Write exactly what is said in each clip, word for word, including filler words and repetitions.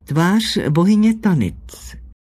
Tvář bohyně Tanit.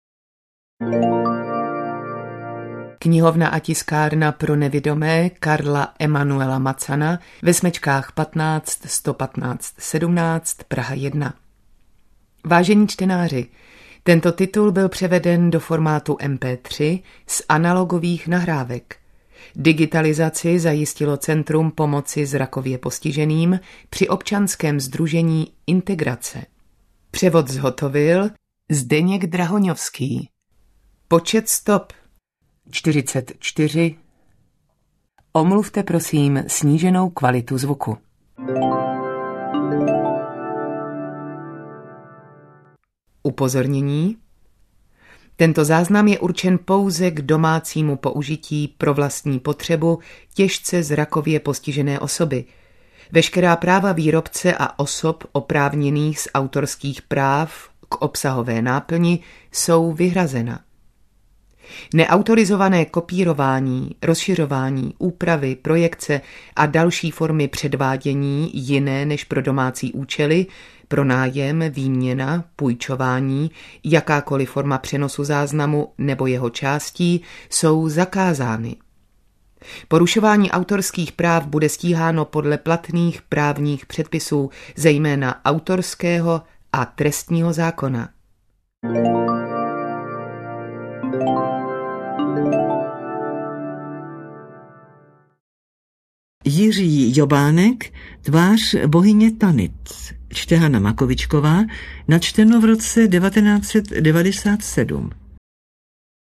Knihovna a tiskárna pro nevidomé Karla Emanuela Macana ve Smečkách patnáct sto patnáct sedmnáct Praha jedna. Vážení čtenáři, tento titul byl převeden do formátu em pé tři z analogových nahrávek. Digitalizaci zajistilo Centrum pomoci zrakově postiženým při občanském sdružení Integrace. Převod zhotovil Zdeněk Drahoňovský. Počet stop čtyřicet čtyři. Omluvte prosím sníženou kvalitu zvuku. Upozornění. Tento záznam je určen pouze k domácímu použití pro vlastní potřebu těžce zrakově postižené osoby. Veškerá práva výrobce a osob oprávněných z autorských práv k obsahové náplni jsou vyhrazena. Neautorizované kopírování, rozšiřování, úpravy, projekce a další formy předvádění jiné než pro domácí účely, pronájem, výměna, půjčování, jakákoliv forma přenosu záznamu nebo jeho částí jsou zakázány. Porušování autorských práv bude stíháno podle platných právních předpisů, zejména autorského a trestního zákona. Jiří Jobánek, Tvář bohyně Tanit. Čte Hana Makovičková, načteno v roce devatenáct set devadesát sedm.